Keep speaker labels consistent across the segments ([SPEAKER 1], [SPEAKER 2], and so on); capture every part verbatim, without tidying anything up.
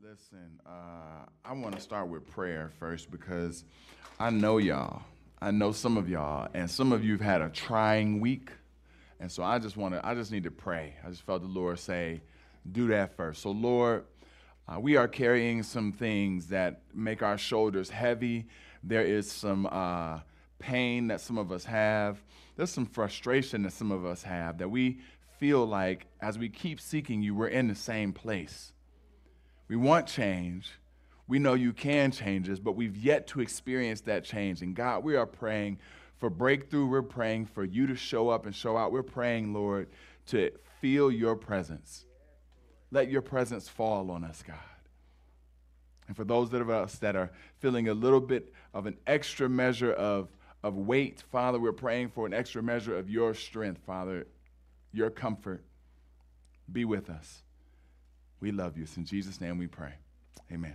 [SPEAKER 1] Listen, uh, I want to start with prayer first because I know y'all. I know some of y'all, and some of you have had a trying week, and so I just want to. I just need to pray. I just felt the Lord say, "Do that first." So, Lord, uh, we are carrying some things that make our shoulders heavy. There is some uh, pain that some of us have. There's some frustration that some of us have that we feel like, as we keep seeking you, we're in the same place. We want change. We know you can change us, but we've yet to experience that change. And God, we are praying for breakthrough. We're praying for you to show up and show out. We're praying, Lord, to feel your presence. Let your presence fall on us, God. And for those of us that are feeling a little bit of an extra measure of, of weight, Father, we're praying for an extra measure of your strength, Father, your comfort. Be with us. We love you. It's in Jesus' name we pray. Amen.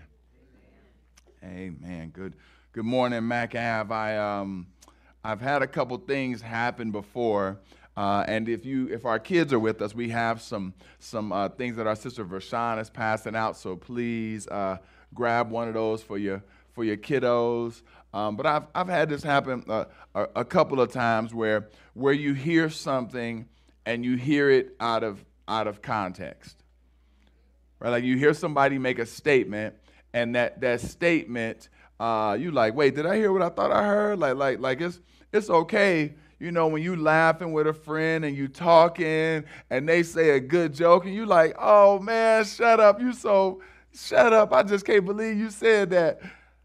[SPEAKER 1] Amen. Amen. Good. Good morning, Mac Ave. I um, I've had a couple things happen before, uh, and if you, if our kids are with us, we have some some uh, things that our sister Vershawn is passing out. So please uh, grab one of those for your for your kiddos. Um, but I've I've had this happen uh, a, a couple of times where where you hear something and you hear it out of out of context. Right, like you hear somebody make a statement, and that, that statement, uh, you like, wait, did I hear what I thought I heard? Like, like, like it's it's okay, you know, when you laughing with a friend and you talking, and they say a good joke, and you like, oh man, shut up, you so shut up. I just can't believe you said that.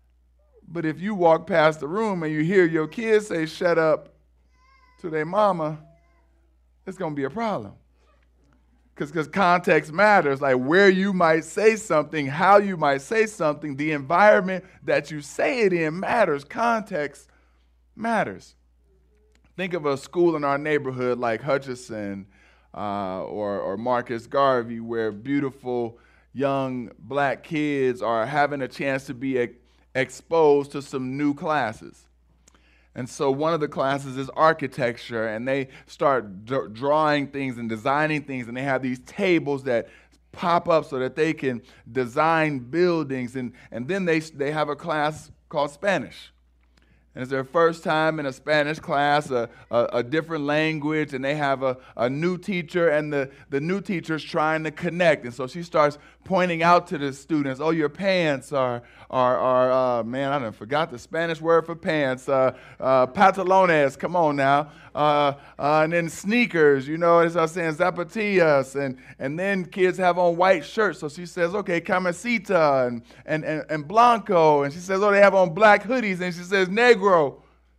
[SPEAKER 1] But if you walk past the room and you hear your kids say shut up to their mama, it's gonna be a problem. Because context matters, like where you might say something, how you might say something, the environment that you say it in matters. Context matters. Think of a school in our neighborhood like Hutchinson uh, or, or Marcus Garvey, where beautiful young black kids are having a chance to be ex- exposed to some new classes. And so one of the classes is architecture, and they start d- drawing things and designing things, and they have these tables that pop up so that they can design buildings, and, and then they, they have a class called Spanish. And it's their first time in a Spanish class, a, a, a different language, and they have a, a new teacher, and the, the new teacher's trying to connect. And so she starts pointing out to the students, oh, your pants are, are, are uh, man, I done forgot the Spanish word for pants, uh, uh, pantalones, come on now. Uh, uh, and then sneakers, you know, as I was saying, zapatillas, and, and then kids have on white shirts. So she says, okay, camiseta and, and, and, and blanco. And she says, oh, they have on black hoodies. And she says, negro.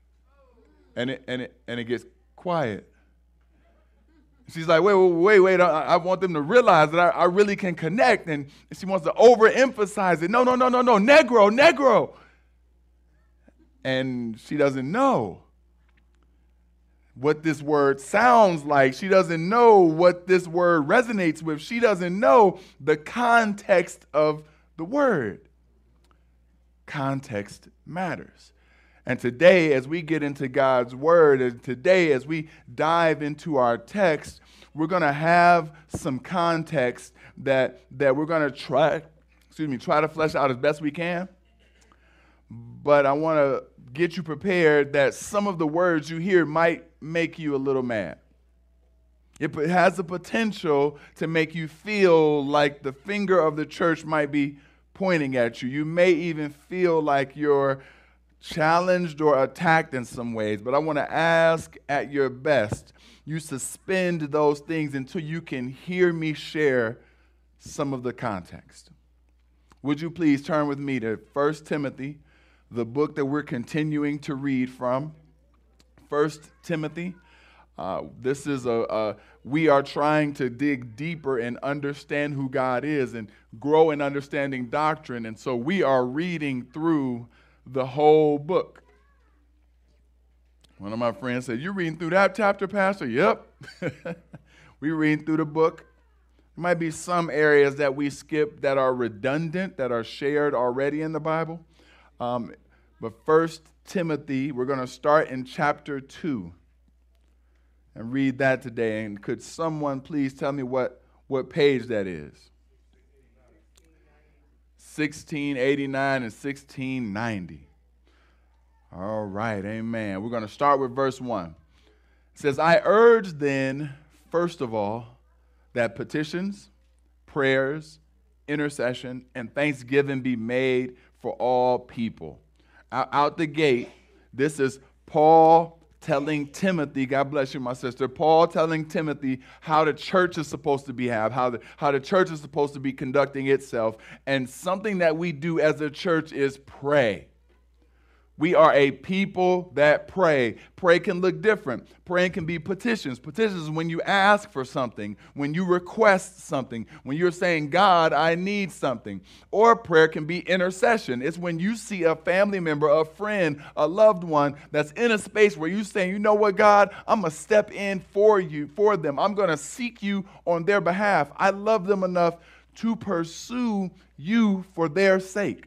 [SPEAKER 1] And it, and it, and it gets quiet. She's like, wait, wait, wait, wait. I, I want them to realize that I, I really can connect. And she wants to overemphasize it. No, no, no, no, no, negro, negro. And she doesn't know what this word sounds like. She doesn't know what this word resonates with. She doesn't know the context of the word. Context matters. And today, as we get into God's word, and today, as we dive into our text, we're going to have some context that, that we're going to try, excuse me, try to flesh out as best we can. But I want to get you prepared that some of the words you hear might make you a little mad. It has the potential to make you feel like the finger of the church might be pointing at you. You may even feel like you're challenged or attacked in some ways. But I want to ask, at your best, you suspend those things until you can hear me share some of the context. Would you please turn with me to First Timothy, the book that we're continuing to read from. First Timothy. Uh, this is a, a, we are trying to dig deeper and understand who God is and grow in understanding doctrine. And so we are reading through the whole book. One of my friends said, you reading through that chapter, Pastor? Yep. We reading through the book. There might be some areas that we skip that are redundant, that are shared already in the Bible. Um, but First Timothy, we're going to start in chapter two and read that today. And could someone please tell me what, what page that is? sixteen eighty-nine and sixteen ninety. All right, amen. We're going to start with verse one. It says, I urge then, first of all, that petitions, prayers, intercession, and thanksgiving be made for all people. Out, out the gate, this is Paul telling Timothy, God bless you, my sister, Paul telling Timothy how the church is supposed to behave, how the, how the church is supposed to be conducting itself. And something that we do as a church is pray. We are a people that pray. Pray can look different. Praying can be petitions. Petitions is when you ask for something, when you request something, when you're saying, God, I need something. Or prayer can be intercession. It's when you see a family member, a friend, a loved one that's in a space where you're saying, you know what, God, I'm going to step in for you, for them. I'm going to seek you on their behalf. I love them enough to pursue you for their sake.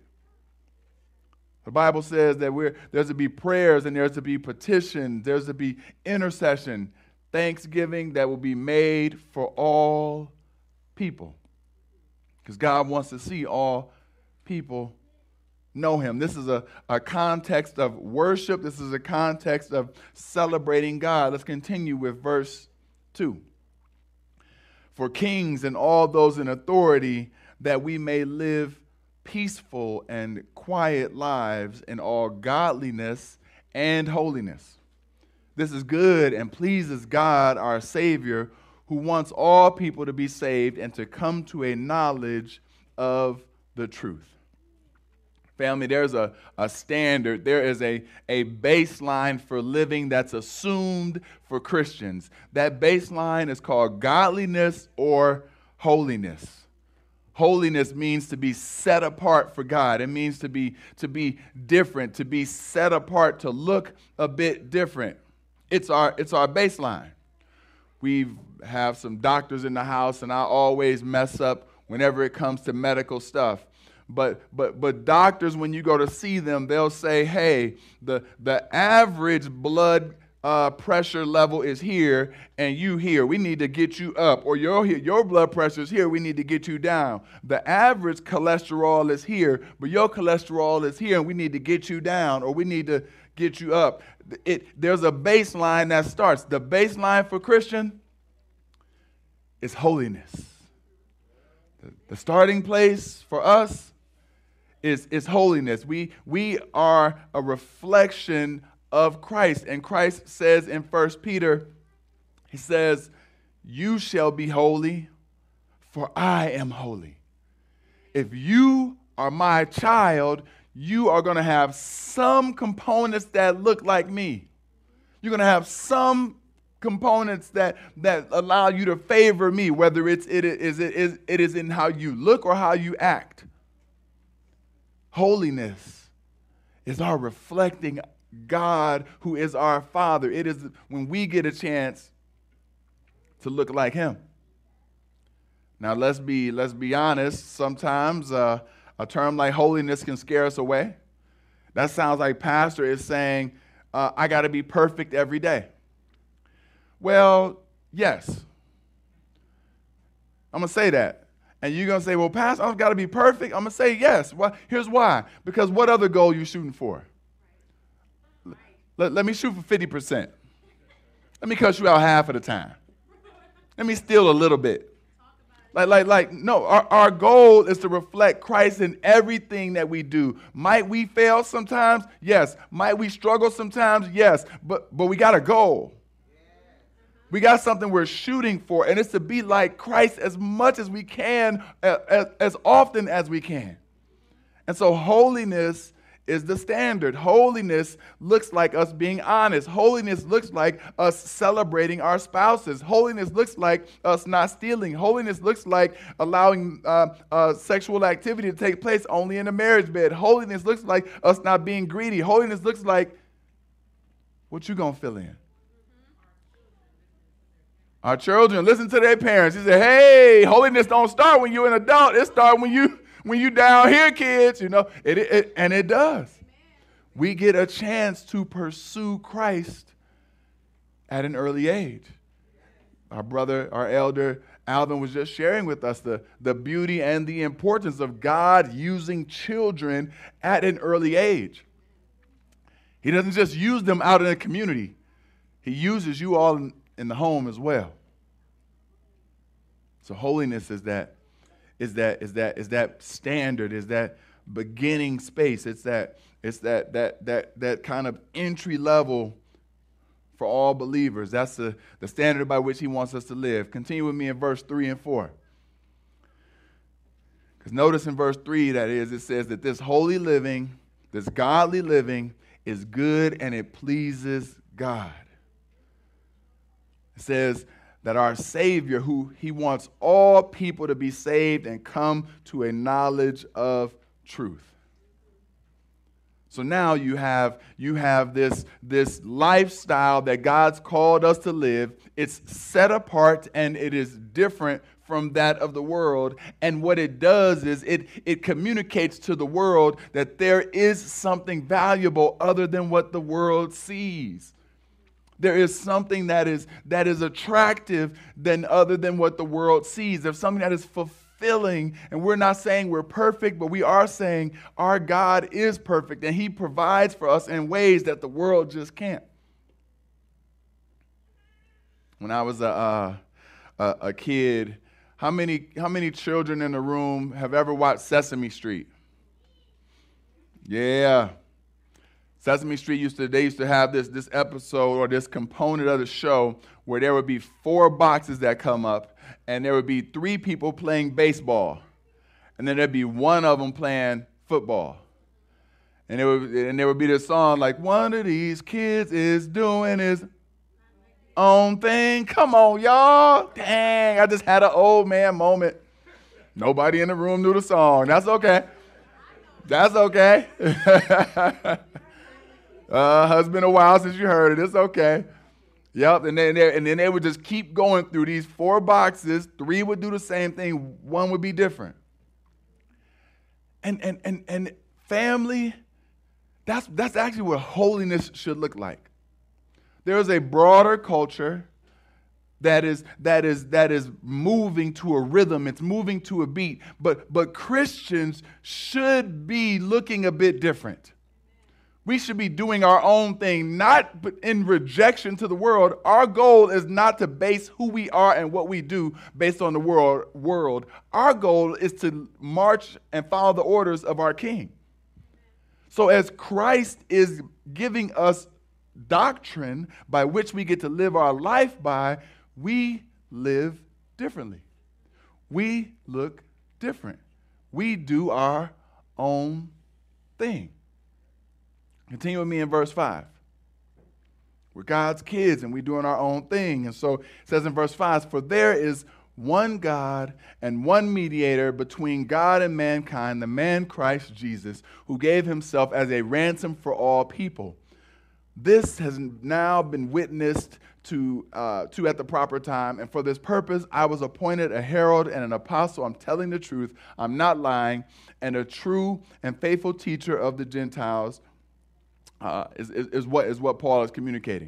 [SPEAKER 1] The Bible says that we're, there's to be prayers and there's to be petitions, there's to be intercession, thanksgiving that will be made for all people. Because God wants to see all people know him. This is a, a context of worship. This is a context of celebrating God. Let's continue with verse two. For kings and all those in authority, that we may live peaceful and quiet lives in all godliness and holiness. This is good and pleases God, our Savior, who wants all people to be saved and to come to a knowledge of the truth. Family, there's a, a standard, there is a, a baseline for living that's assumed for Christians. That baseline is called godliness or holiness. Holiness means to be set apart for God. It means to be, to be different, to be set apart, to look a bit different. It's our, it's our baseline. We have some doctors in the house, and I always mess up whenever it comes to medical stuff. But but but doctors, when you go to see them, they'll say, hey, the, the average blood Uh, pressure level is here and you here. We need to get you up. Or your, your blood pressure is here. We need to get you down. The average cholesterol is here, but your cholesterol is here and we need to get you down, or we need to get you up. It, there's a baseline that starts. The baseline for Christian is holiness. The, the starting place for us is, is holiness. We, we are a reflection of Christ. And Christ says in First Peter, he says, you shall be holy, for I am holy. If you are my child, you are going to have some components that look like me. You're going to have some components that, that allow you to favor me, whether it's, it, is, it, is, it is in how you look or how you act. Holiness is our reflecting God, who is our Father. It is when we get a chance to look like him. Now, let's be let's be honest. Sometimes uh, a term like holiness can scare us away. That sounds like pastor is saying, uh, I got to be perfect every day. Well, yes. I'm going to say that. And you're going to say, well, pastor, I've got to be perfect. I'm going to say yes. Well, here's why. Because what other goal are you shooting for? Let, let me shoot for fifty percent. Let me cut you out half of the time. Let me steal a little bit. Like, like, like, no, our, our goal is to reflect Christ in everything that we do. Might we fail sometimes? Yes. Might we struggle sometimes? Yes. But, but we got a goal. We got something we're shooting for, and it's to be like Christ as much as we can, as, as often as we can. And so holiness is the standard. Holiness looks like us being honest. Holiness looks like us celebrating our spouses. Holiness looks like us not stealing. Holiness looks like allowing uh, uh, sexual activity to take place only in a marriage bed. Holiness looks like us not being greedy. Holiness looks like what you gonna fill in. Our children listen to their parents. He said, hey, holiness don't start when you're an adult. It starts when you when you down here, kids, you know. It, it, and it does. We get a chance to pursue Christ at an early age. Our brother, our elder, Alvin was just sharing with us the, the beauty and the importance of God using children at an early age. He doesn't just use them out in the community. He uses you all in, in the home as well. So holiness is that, is that, is that, is that standard, is that beginning space. It's that, it's that, that, that, that kind of entry level for all believers. That's the, the standard by which he wants us to live. Continue with me in verse three and four. Because notice in verse three, that is, it says that this holy living, this godly living is good and it pleases God. It says that our Savior, who he wants all people to be saved and come to a knowledge of truth. So now you have, you have this, this lifestyle that God's called us to live. It's set apart and it is different from that of the world. And what it does is it, it communicates to the world that there is something valuable other than what the world sees. There is something that is, that is attractive than other than what the world sees. There's something that is fulfilling. And we're not saying we're perfect, but we are saying our God is perfect and he provides for us in ways that the world just can't. When I was a, uh, a, a kid, how many, how many children in the room have ever watched Sesame Street? Yeah. Sesame Street used to, they used to have this, this episode or this component of the show where there would be four boxes that come up. And there would be three people playing baseball. And then there'd be one of them playing football. And there would, and there would be this song like, one of these kids is doing his own thing. Come on, y'all. Dang, I just had an old man moment. Nobody in the room knew the song. That's okay. That's okay. uh, it's been a while since you heard it. It's okay. Yep, and then, and then they would just keep going through these four boxes. Three would do the same thing. One would be different. And and and and family, that's that's actually what holiness should look like. There is a broader culture that is that is that is moving to a rhythm. It's moving to a beat. But but Christians should be looking a bit different. We should be doing our own thing, not in rejection to the world. Our goal is not to base who we are and what we do based on the world. world. Our goal is to march and follow the orders of our King. So as Christ is giving us doctrine by which we get to live our life by, we live differently. We look different. We do our own thing. Continue with me in verse five. We're God's kids and we're doing our own thing. And so it says in verse five, for there is one God and one mediator between God and mankind, the man Christ Jesus, who gave himself as a ransom for all people. This has now been witnessed to, uh, to at the proper time. And for this purpose, I was appointed a herald and an apostle. I'm telling the truth. I'm not lying. And a true and faithful teacher of the Gentiles. Uh, is, is, is, what, is what Paul is communicating.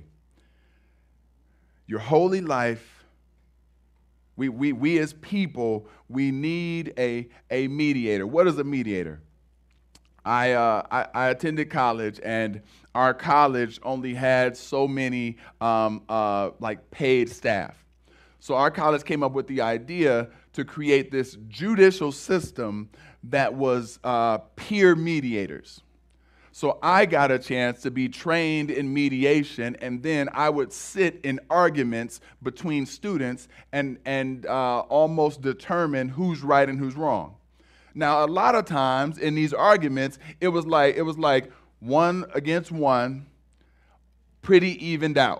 [SPEAKER 1] Your holy life, we, we, we as people, we need a, a mediator. What is a mediator? I, uh, I, I attended college, and our college only had so many um, uh, like paid staff. So our college came up with the idea to create this judicial system that was uh, peer mediators. So I got a chance to be trained in mediation, and then I would sit in arguments between students and, and uh, almost determine who's right and who's wrong. Now, a lot of times in these arguments, it was like it was like one against one, pretty evened out.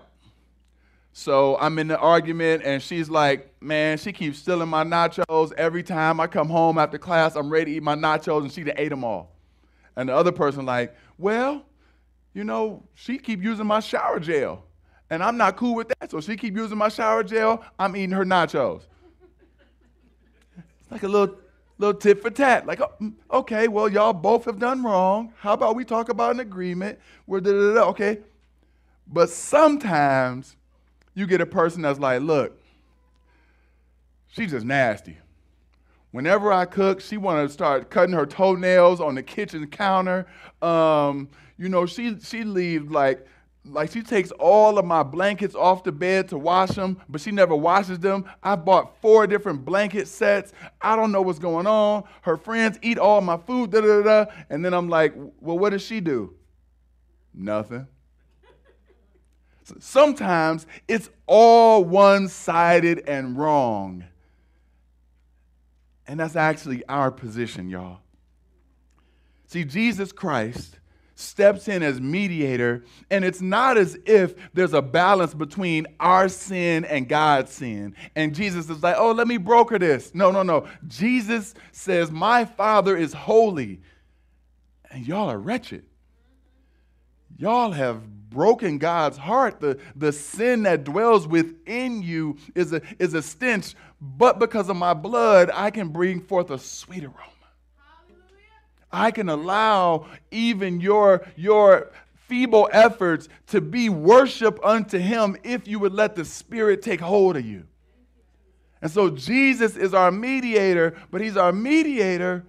[SPEAKER 1] So I'm in the argument, and she's like, man, she keeps stealing my nachos. Every time I come home after class, I'm ready to eat my nachos, and she done ate them all. And the other person like, well, you know, she keep using my shower gel, and I'm not cool with that, so she keep using my shower gel, I'm eating her nachos. It's like a little, little tit for tat. Like, oh, okay, well, y'all both have done wrong. How about we talk about an agreement? We're da da da, okay? But sometimes you get a person that's like, look, She's just nasty. Whenever I cook, she want to start cutting her toenails on the kitchen counter. Um, you know, she she leaves like like she takes all of my blankets off the bed to wash them, but she never washes them. I bought four different blanket sets. I don't know what's going on. Her friends eat all my food, da da da. And then I'm like, well, what does she do? Nothing. Sometimes it's all one-sided and wrong. And that's actually our position, y'all. See, Jesus Christ steps in as mediator, and it's not as if there's a balance between our sin and God's sin. And Jesus is like, oh, let me broker this. No, no, no. Jesus says, my Father is holy, and y'all are wretched. Y'all have broken God's heart. The, the sin that dwells within you is a, is a stench, but because of my blood, I can bring forth a sweet aroma. Hallelujah. I can allow even your, your feeble efforts to be worship unto him if you would let the Spirit take hold of you. And so Jesus is our mediator, but he's our mediator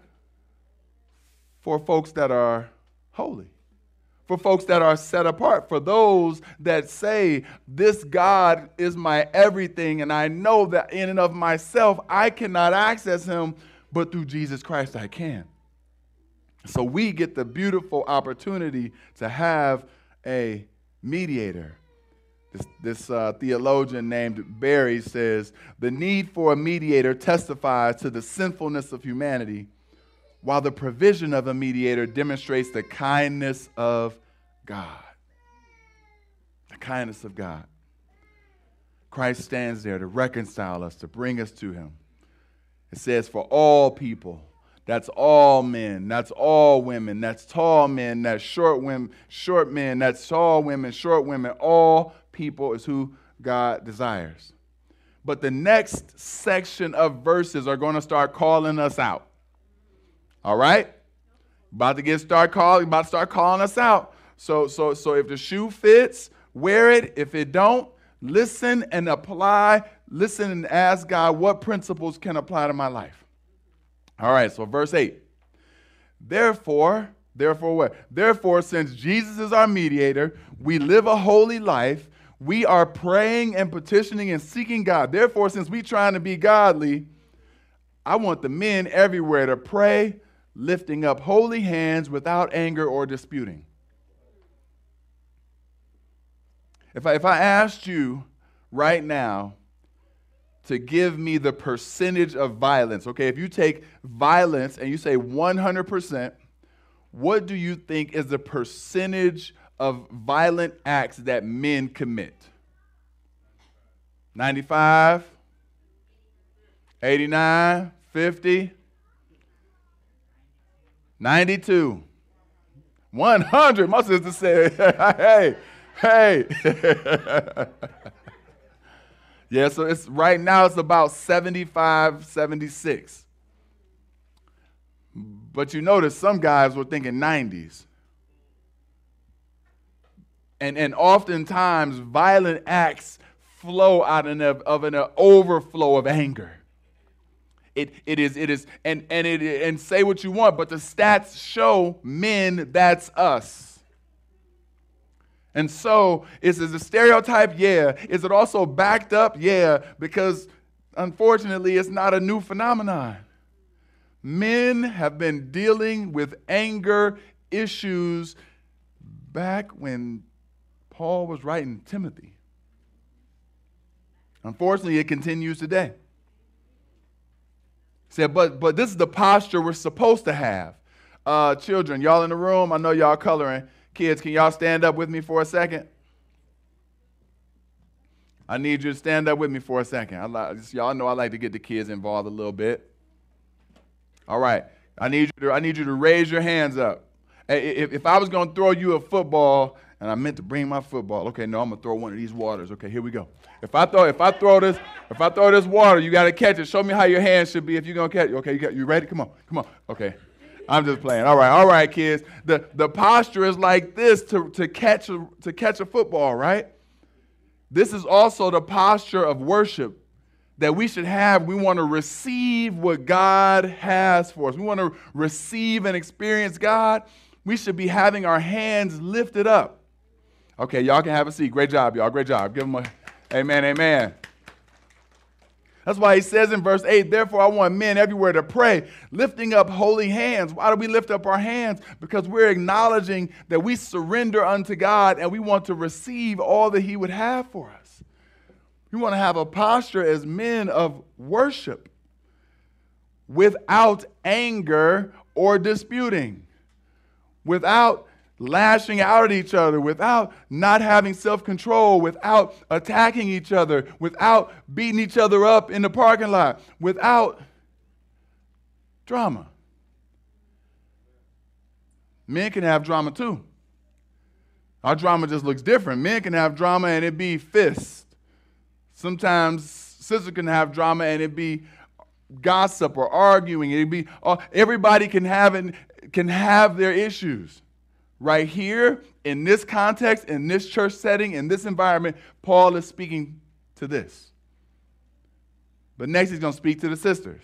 [SPEAKER 1] for folks that are holy. For folks that are set apart, for those that say, this God is my everything, and I know that in and of myself, I cannot access him, but through Jesus Christ I can. So we get the beautiful opportunity to have a mediator. This, this uh, theologian named Barry says, the need for a mediator testifies to the sinfulness of humanity, while the provision of a mediator demonstrates the kindness of God. The kindness of God. Christ stands there to reconcile us, to bring us to him. It says, for all people, that's all men, that's all women, that's tall men, that's short women, short men, that's tall women, short women, all people is who God desires. But the next section of verses are going to start calling us out. All right? About to get start calling, about to start calling us out. So, so, so if the shoe fits, wear it. If it don't, listen and apply. Listen and ask God what principles can apply to my life. All right, so verse eight. Therefore, therefore what? Therefore, since Jesus is our mediator, we live a holy life. We are praying and petitioning and seeking God. Therefore, since we're trying to be godly, I want the men everywhere to pray, lifting up holy hands without anger or disputing. If I, if I asked you right now to give me the percentage of violence, okay, if you take violence and you say one hundred percent, what do you think is the percentage of violent acts that men commit? ninety-five, eighty-nine, fifty, ninety-two, one hundred. My sister said, hey, hey. Yeah, so it's right now it's about seventy-five, seventy-six. But you notice some guys were thinking nineties. And, and oftentimes violent acts flow out of, of an overflow of anger. It, it is, it is, and, and, it, and say what you want, but the stats show men, that's us. And so, is it a stereotype? Yeah. Is it also backed up? Yeah, because unfortunately, it's not a new phenomenon. Men have been dealing with anger issues back when Paul was writing Timothy. Unfortunately, it continues today. He said, but, but this is the posture we're supposed to have. Uh, children, y'all in the room, I know y'all coloring. Kids, can y'all stand up with me for a second? I need you to stand up with me for a second. I like, y'all know I like to get the kids involved a little bit. All right. I need you to, I need you to raise your hands up. If, if I was going to throw you a football, and I meant to bring my football, okay, no, I'm going to throw one of these waters. Okay, here we go. If I throw, if I throw this, if I throw this water, you got to catch it. Show me how your hands should be if you're going to catch it. Okay, you, got, you ready? Come on, come on. Okay. I'm just playing. All right, all right, kids. The, the posture is like this to, to, catch a, to catch a football, right? This is also the posture of worship that we should have. We want to receive what God has for us. We want to receive and experience God. We should be having our hands lifted up. Okay, y'all can have a seat. Great job, y'all. Great job. Give them a amen, amen. That's why he says in verse eight, therefore I want men everywhere to pray, lifting up holy hands. Why do we lift up our hands? Because we're acknowledging that we surrender unto God and we want to receive all that he would have for us. We want to have a posture as men of worship without anger or disputing, without lashing out at each other, without not having self-control, without attacking each other, without beating each other up in the parking lot, without drama. Men can have drama too. Our drama just looks different. Men can have drama and it be fists. Sometimes sisters can have drama and it be gossip or arguing. It be uh, everybody can have it, can have their issues. Right here, in this context, in this church setting, in this environment, Paul is speaking to this. But next he's going to speak to the sisters.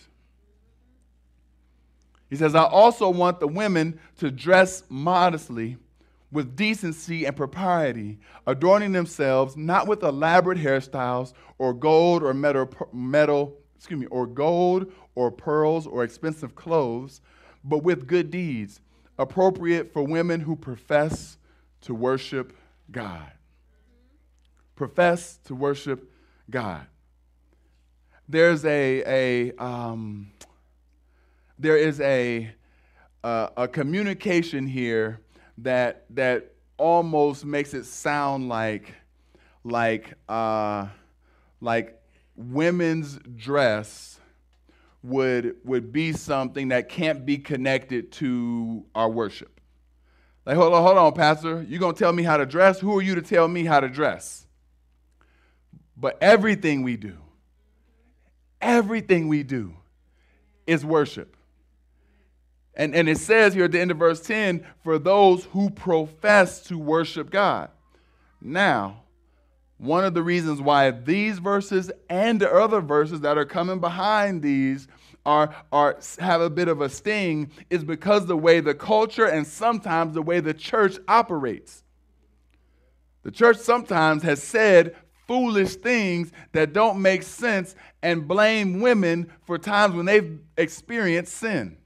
[SPEAKER 1] He says, I also want the women to dress modestly with decency and propriety, adorning themselves not with elaborate hairstyles or gold or metal, metal, excuse me, or gold or pearls or expensive clothes, but with good deeds, appropriate for women who profess to worship God. Profess to worship God. There's a, a um, there is a, uh, a communication here that that almost makes it sound like like uh, like women's dress would would be something that can't be connected to our worship. Like, hold on, hold on, Pastor. You're going to tell me how to dress? Who are you to tell me how to dress? But everything we do, everything we do is worship. And, and it says here at the end of verse ten, for those who profess to worship God. Now, one of the reasons why these verses and the other verses that are coming behind these are, are have a bit of a sting is because the way the culture and sometimes the way the church operates. The church sometimes has said foolish things that don't make sense and blame women for times when they've experienced sin.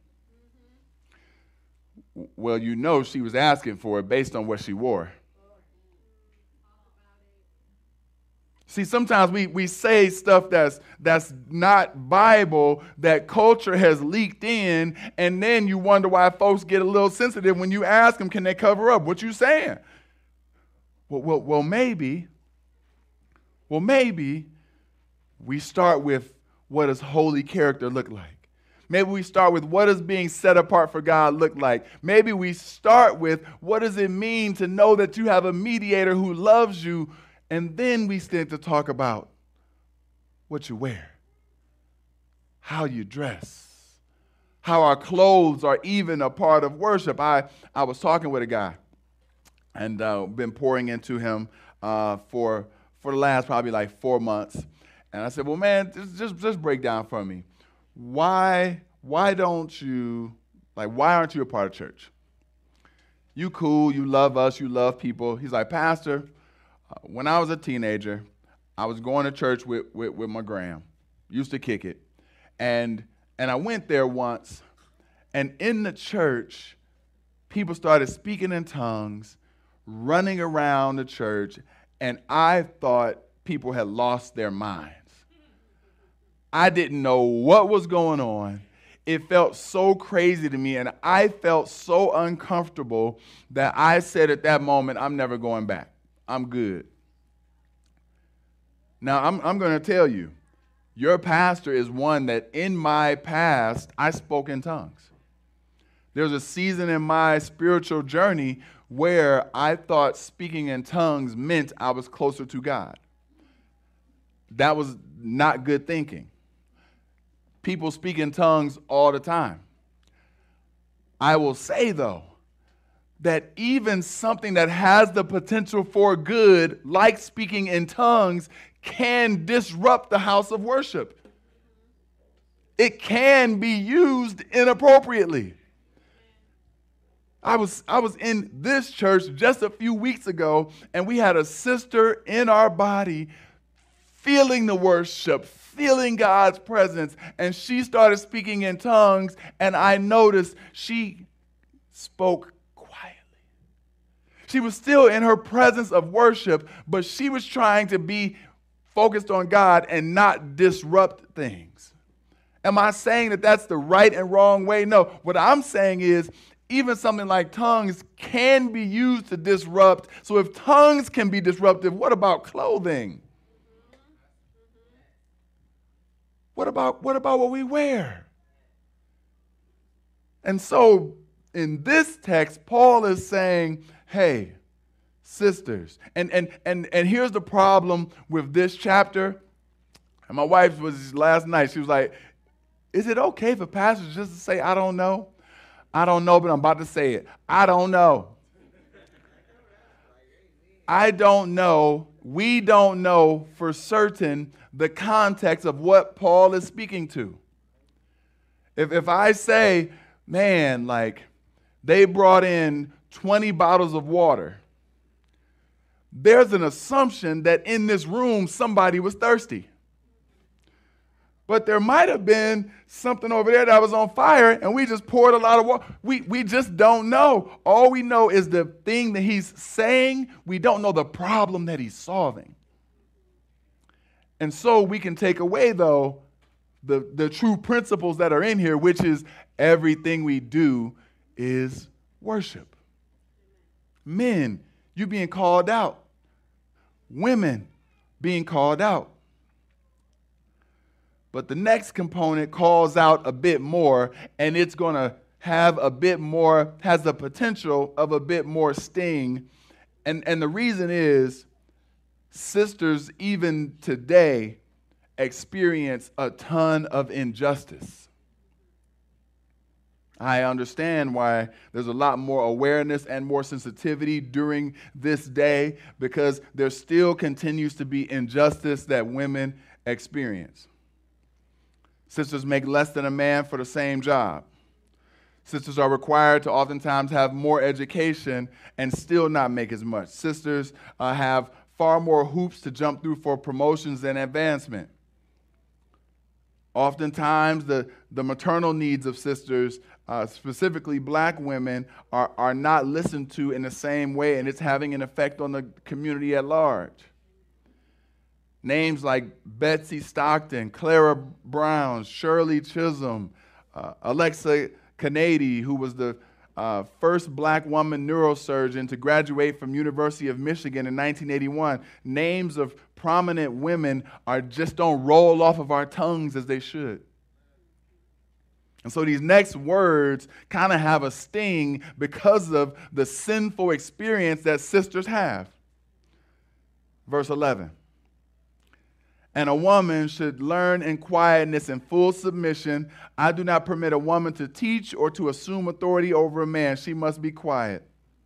[SPEAKER 1] Well, you know she was asking for it based on what she wore. See, sometimes we, we say stuff that's that's not Bible, that culture has leaked in, and then you wonder why folks get a little sensitive when you ask them, can they cover up what you saying? Well, well, well, maybe, well, maybe we start with what does holy character look like? Maybe we start with what does being set apart for God look like? Maybe we start with what does it mean to know that you have a mediator who loves you. And then we start to talk about what you wear, how you dress, how our clothes are even a part of worship. I, I was talking with a guy and uh, been pouring into him uh, for, for the last probably like four months. And I said, well, man, just, just, just break down for me. Why, why don't you, like, why aren't you a part of church? You cool, you love us, you love people. He's like, Pastor, Uh, when I was a teenager, I was going to church with, with, with my gram. Used to kick it. And, and I went there once, and in the church, people started speaking in tongues, running around the church, and I thought people had lost their minds. I didn't know what was going on. It felt so crazy to me, and I felt so uncomfortable that I said at that moment, I'm never going back. I'm good. Now, I'm, I'm going to tell you, your pastor is one that in my past, I spoke in tongues. There's a season in my spiritual journey where I thought speaking in tongues meant I was closer to God. That was not good thinking. People speak in tongues all the time. I will say, though, that even something that has the potential for good, like speaking in tongues, can disrupt the house of worship. It can be used inappropriately. I was, I was in this church just a few weeks ago, and we had a sister in our body feeling the worship, feeling God's presence, and she started speaking in tongues, and I noticed she spoke quietly. She was still in her presence of worship, but she was trying to be focused on God and not disrupt things. Am I saying that that's the right and wrong way? No. What I'm saying is even something like tongues can be used to disrupt. So if tongues can be disruptive, what about clothing? What about, what about what we wear? And so in this text, Paul is saying, hey, sisters, and, and, and, and here's the problem with this chapter. And my wife was last night, she was like, is it okay for pastors just to say, I don't know? I don't know, but I'm about to say it. I don't know. I don't know. We don't know for certain the context of what Paul is speaking to. If, if I say, man, like they brought in twenty bottles of water, there's an assumption that in this room somebody was thirsty. But there might have been something over there that was on fire, and we just poured a lot of water. We, we just don't know. All we know is the thing that he's saying. We don't know the problem that he's solving. And so we can take away, though, the, the true principles that are in here, which is everything we do is worship. Men, you being called out. Women being called out. But the next component calls out a bit more, and it's going to have a bit more, has the potential of a bit more sting. And, and the reason is, sisters even today experience a ton of injustice. I understand why there's a lot more awareness and more sensitivity during this day, because there still continues to be injustice that women experience. Sisters make less than a man for the same job. Sisters are required to oftentimes have more education and still not make as much. Sisters uh, have far more hoops to jump through for promotions and advancement. Oftentimes, the, the maternal needs of sisters, uh, specifically black women, are, are not listened to in the same way, and it's having an effect on the community at large. Names like Betsy Stockton, Clara Brown, Shirley Chisholm, uh, Alexa Kennedy, who was the uh, first black woman neurosurgeon to graduate from University of Michigan in nineteen eighty-one. Names of prominent women are just don't roll off of our tongues as they should. And so these next words kind of have a sting because of the sinful experience that sisters have. Verse eleven. And a woman should learn in quietness and full submission. I do not permit a woman to teach or to assume authority over a man. She must be quiet.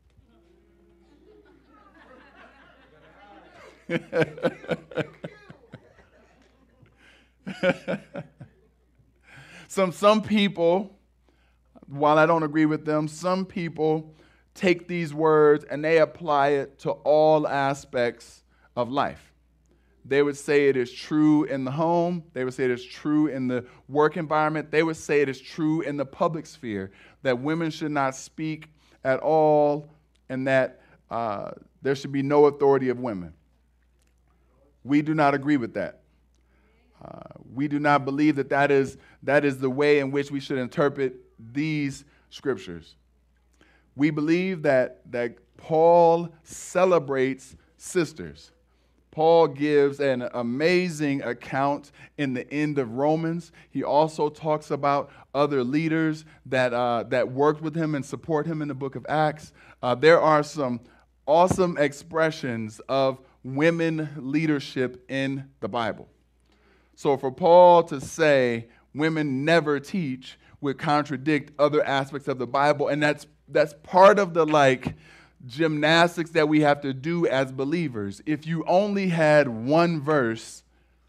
[SPEAKER 1] some, some people, while I don't agree with them, some people take these words and they apply it to all aspects of life. They would say it is true in the home. They would say it is true in the work environment. They would say it is true in the public sphere, that women should not speak at all and that uh, there should be no authority of women. We do not agree with that. Uh, we do not believe that that is, that is the way in which we should interpret these scriptures. We believe that, that Paul celebrates sisters. Paul gives an amazing account in the end of Romans. He also talks about other leaders that uh, that worked with him and support him in the book of Acts. Uh, there are some awesome expressions of women leadership in the Bible. So for Paul to say women never teach, would contradict other aspects of the Bible. And that's that's part of the like gymnastics that we have to do as believers. If you only had one verse,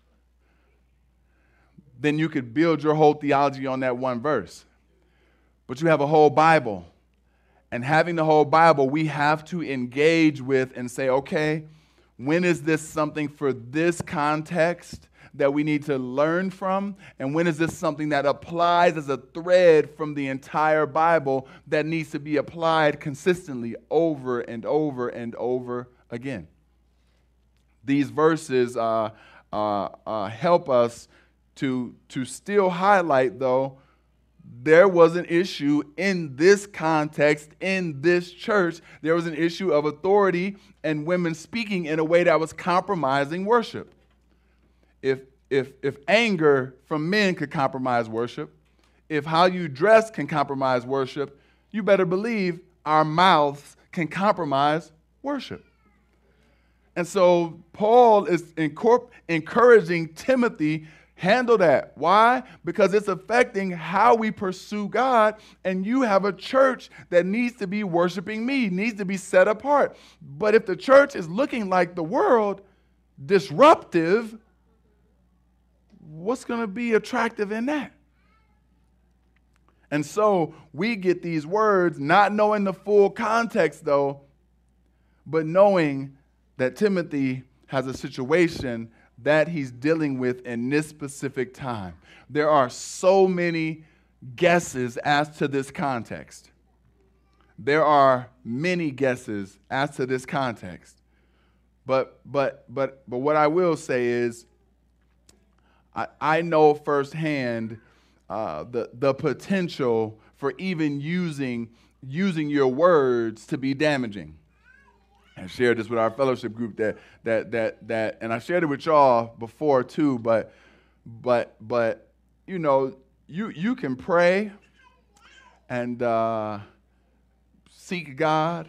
[SPEAKER 1] then you could build your whole theology on that one verse. But you have a whole Bible. And having the whole Bible, we have to engage with and say, okay, when is this something for this context that we need to learn from? And when is this something that applies as a thread from the entire Bible that needs to be applied consistently over and over and over again? These verses uh, uh, uh, help us to, to still highlight, though, there was an issue in this context, in this church. There was an issue of authority and women speaking in a way that was compromising worship. If, if, if anger from men could compromise worship, if how you dress can compromise worship, you better believe our mouths can compromise worship. And so Paul is incorpor- encouraging Timothy, handle that. Why? Because it's affecting how we pursue God, and you have a church that needs to be worshiping me, needs to be set apart. But if the church is looking like the world, disruptive, what's going to be attractive in that? And so we get these words, not knowing the full context, though, but knowing that Timothy has a situation that he's dealing with in this specific time. There are so many guesses as to this context. There are many guesses as to this context. But but but but what I will say is, I, I know firsthand uh, the the potential for even using using your words to be damaging. I shared this with our fellowship group that that that that, and I shared it with y'all before too. But but but you know, you you can pray and uh, seek God.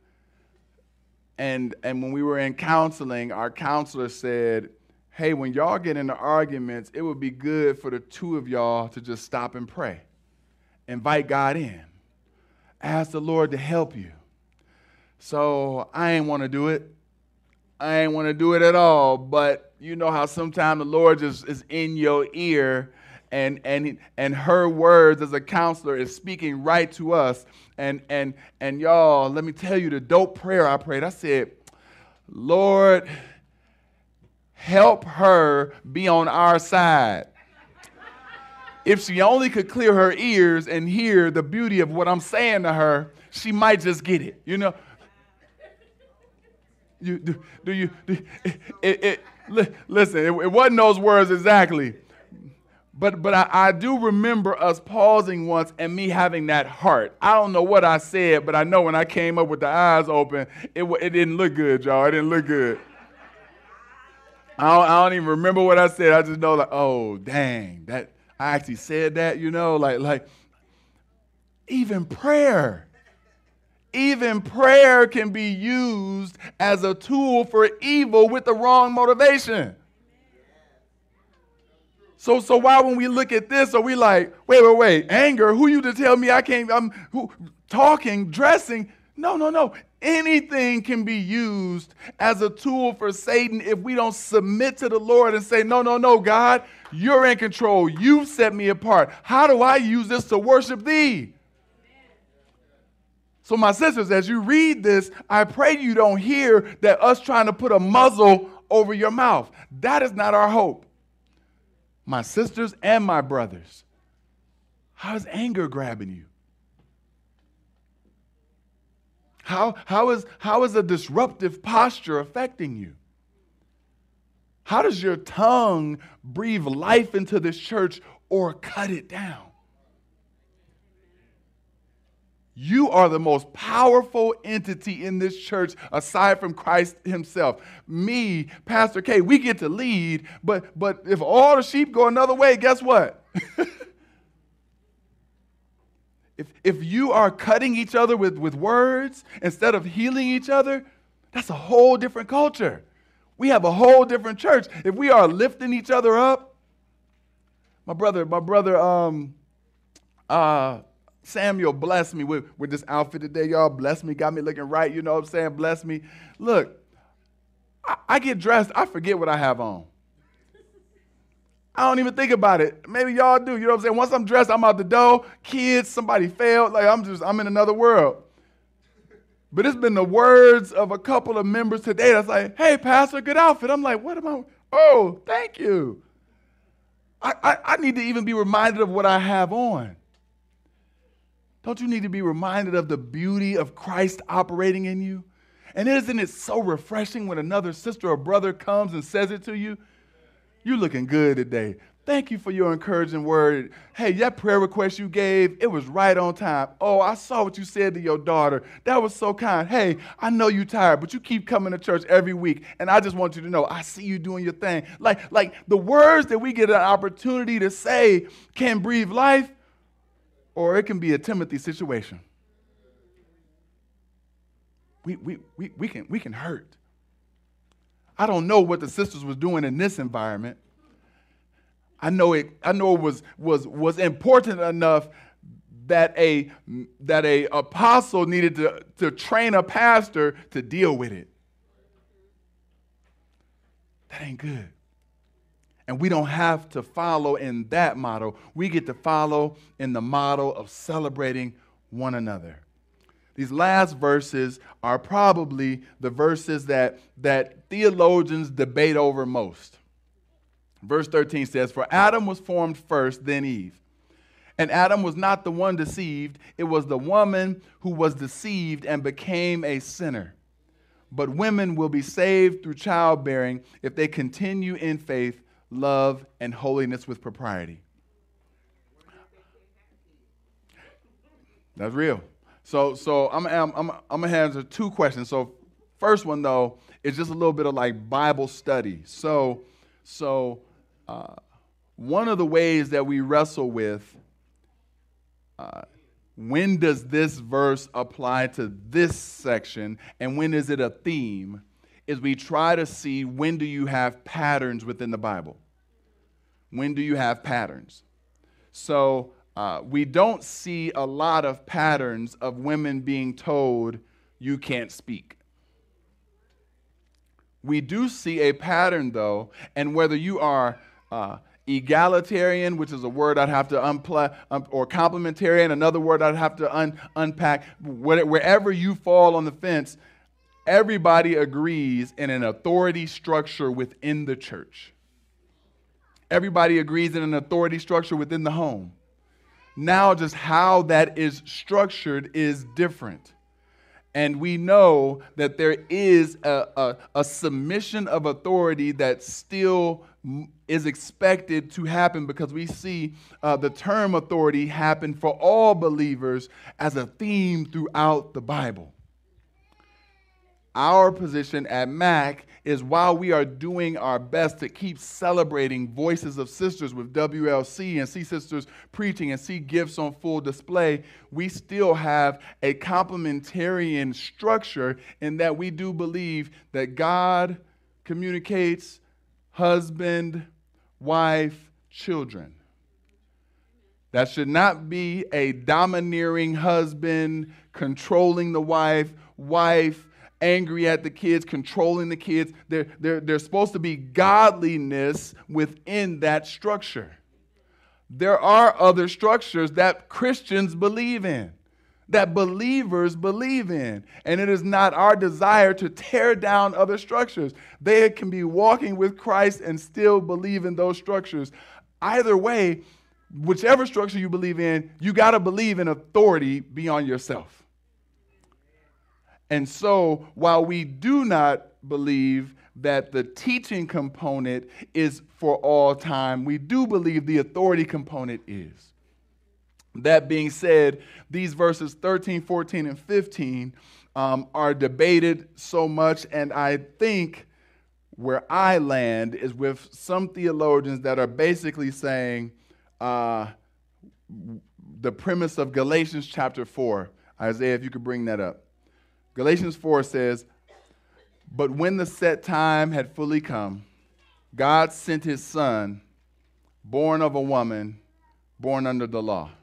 [SPEAKER 1] And and when we were in counseling, our counselor said, "Hey, when y'all get into arguments, it would be good for the two of y'all to just stop and pray, invite God in, ask the Lord to help you." So I ain't want to do it. I ain't want to do it at all. But you know how sometimes the Lord just is in your ear, and and and her words as a counselor is speaking right to us. And and and y'all, let me tell you the dope prayer I prayed. I said, "Lord, help her be on our side." If she only could clear her ears and hear the beauty of what I'm saying to her, she might just get it, you know. You, do, do you, do, it, it, it, li, listen, it, it wasn't those words exactly, but but I, I do remember us pausing once and me having that heart. I don't know what I said, but I know when I came up with the eyes open, it, it didn't look good, y'all. It didn't look good. I don't, I don't even remember what I said. I just know, like, oh, dang, that I actually said that, you know, like like even prayer. Even prayer can be used as a tool for evil with the wrong motivation. So, so why when we look at this, are we like, wait, wait, wait, anger? Who you to tell me I can't, I'm who, talking, dressing? No, no, no. Anything can be used as a tool for Satan if we don't submit to the Lord and say, no, no, no, God, you're in control. You've set me apart. How do I use this to worship thee? So my sisters, as you read this, I pray you don't hear that us trying to put a muzzle over your mouth. That is not our hope. My sisters and my brothers, how is anger grabbing you? How, how, is, how is a disruptive posture affecting you? How does your tongue breathe life into this church or cut it down? You are the most powerful entity in this church aside from Christ himself. Me, Pastor K, we get to lead, but, but if all the sheep go another way, guess what? if, if you are cutting each other with, with words instead of healing each other, that's a whole different culture. We have a whole different church. If we are lifting each other up, my brother, my brother, um, Uh, Samuel blessed me with, with this outfit today, y'all. Blessed me, got me looking right, you know what I'm saying? Blessed me. Look, I, I get dressed, I forget what I have on. I don't even think about it. Maybe y'all do, you know what I'm saying? Once I'm dressed, I'm out the door, kids, somebody failed, like I'm just, I'm in another world. But it's been the words of a couple of members today that's like, hey, Pastor, good outfit. I'm like, what am I? Oh, thank you. I, I, I need to even be reminded of what I have on. Don't you need to be reminded of the beauty of Christ operating in you? And isn't it so refreshing when another sister or brother comes and says it to you? You're looking good today. Thank you for your encouraging word. Hey, that prayer request you gave, it was right on time. Oh, I saw what you said to your daughter. That was so kind. Hey, I know you're tired, but you keep coming to church every week, and I just want you to know I see you doing your thing. Like, like the words that we get an opportunity to say can breathe life, or it can be a Timothy situation. We, we, we, we, can, we can hurt. I don't know what the sisters was doing in this environment. I know it, I know it was, was, was important enough that a, that a apostle needed to, to train a pastor to deal with it. That ain't good. And we don't have to follow in that model. We get to follow in the model of celebrating one another. These last verses are probably the verses that, that theologians debate over most. Verse thirteen says, for Adam was formed first, then Eve. And Adam was not the one deceived. It was the woman who was deceived and became a sinner. But women will be saved through childbearing if they continue in faith, love, and holiness with propriety. That's real. So, so I'm, I'm, I'm, I'm going to answer two questions. So, first one, though, is just a little bit of like Bible study. So, so uh, one of the ways that we wrestle with uh, when does this verse apply to this section and when is it a theme, is we try to see when do you have patterns within the Bible. When do you have patterns? So uh, we don't see a lot of patterns of women being told you can't speak. We do see a pattern, though, and whether you are uh, egalitarian, which is a word I'd have to unplug, um, or complementarian, another word I'd have to un- unpack, wherever you fall on the fence, everybody agrees in an authority structure within the church. Everybody agrees in an authority structure within the home. Now, just how that is structured is different. And we know that there is a, a, a submission of authority that still is expected to happen because we see uh, the term authority happen for all believers as a theme throughout the Bible. Our position at M A C is while we are doing our best to keep celebrating Voices of Sisters with W L C and see sisters preaching and see gifts on full display, we still have a complementarian structure in that we do believe that God communicates husband, wife, children. That should not be a domineering husband controlling the wife, wife angry at the kids, controlling the kids. There, there, there's supposed to be godliness within that structure. There are other structures that Christians believe in, that believers believe in. And it is not our desire to tear down other structures. They can be walking with Christ and still believe in those structures. Either way, whichever structure you believe in, you got to believe in authority beyond yourself. And so, while we do not believe that the teaching component is for all time, we do believe the authority component is. That being said, these verses thirteen, fourteen, and fifteen um, are debated so much, and I think where I land is with some theologians that are basically saying uh, the premise of Galatians chapter four. Isaiah, if you could bring that up. Galatians four says, but when the set time had fully come, God sent his son, born of a woman, born under the law.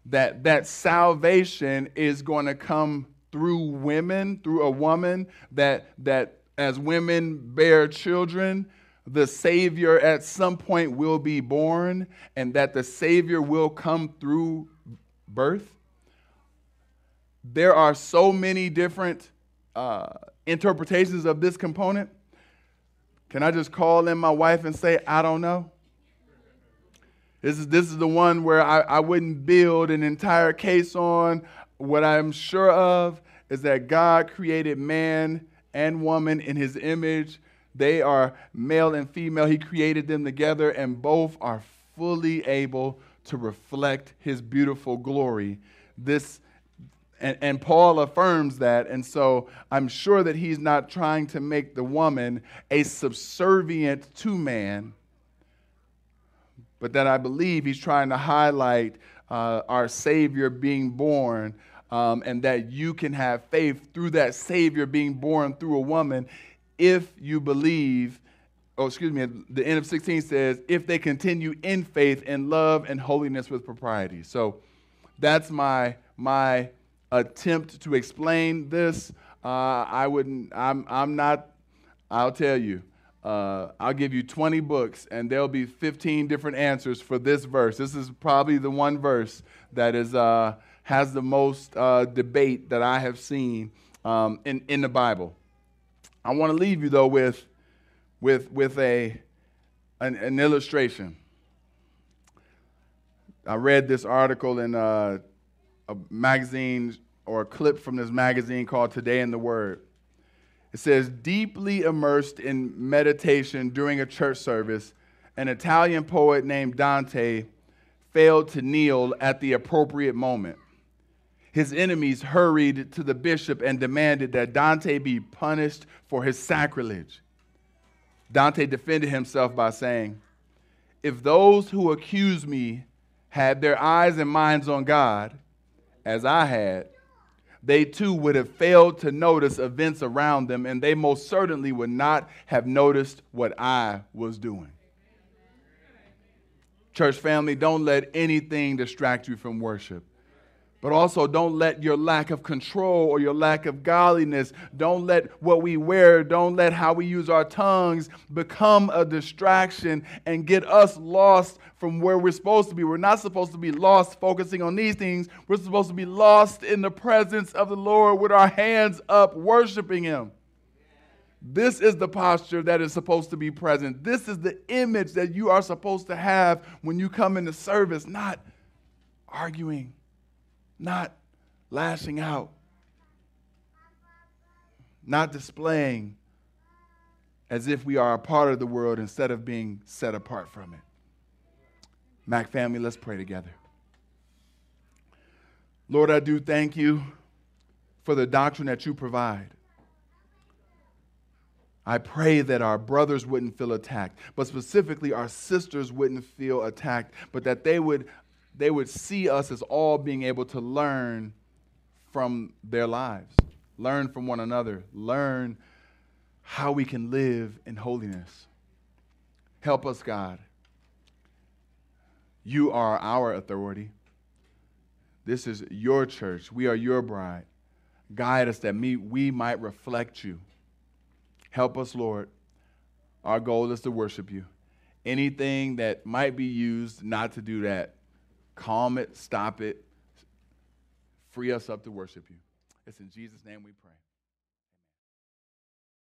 [SPEAKER 1] that that salvation is going to come through women, through a woman, that that as women bear children, the Savior at some point will be born, and that the Savior will come through birth. There are so many different uh, interpretations of this component. Can I just call in my wife and say, I don't know? This is, this is the one where I, I wouldn't build an entire case on. What I'm sure of is that God created man and woman in his image. They are male and female. He created them together, and both are fully able to reflect his beautiful glory. This and, and Paul affirms that, and so I'm sure that he's not trying to make the woman a subservient to man, but that I believe he's trying to highlight uh, our Savior being born, um, and that you can have faith through that Savior being born through a woman if you believe, oh, excuse me, the end of sixteen says, if they continue in faith and love and holiness with propriety. So that's my my attempt to explain this. Uh, I wouldn't, I'm, I'm not, I'll tell you, Uh, I'll give you twenty books, and there'll be fifteen different answers for this verse. This is probably the one verse that is uh, has the most uh, debate that I have seen um, in in the Bible. I want to leave you though with with with a an, an illustration. I read this article in uh, a magazine or a clip from this magazine called Today in the Word. It says, deeply immersed in meditation during a church service, an Italian poet named Dante failed to kneel at the appropriate moment. His enemies hurried to the bishop and demanded that Dante be punished for his sacrilege. Dante defended himself by saying, if those who accuse me had their eyes and minds on God, as I had, they too would have failed to notice events around them, and they most certainly would not have noticed what I was doing. Church family, don't let anything distract you from worship. But also don't let your lack of control or your lack of godliness, don't let what we wear, don't let how we use our tongues become a distraction and get us lost from where we're supposed to be. We're not supposed to be lost focusing on these things. We're supposed to be lost in the presence of the Lord with our hands up, worshiping him. This is the posture that is supposed to be present. This is the image that you are supposed to have when you come into service, not arguing, not lashing out, not displaying as if we are a part of the world instead of being set apart from it. Mac family, let's pray together. Lord, I do thank you for the doctrine that you provide. I pray that our brothers wouldn't feel attacked, but specifically our sisters wouldn't feel attacked, but that they would they would see us as all being able to learn from their lives, learn from one another, learn how we can live in holiness. Help us, God. You are our authority. This is your church. We are your bride. Guide us that we might reflect you. Help us, Lord. Our goal is to worship you. Anything that might be used not to do that, calm it, stop it, free us up to worship you. It's in Jesus' name we pray.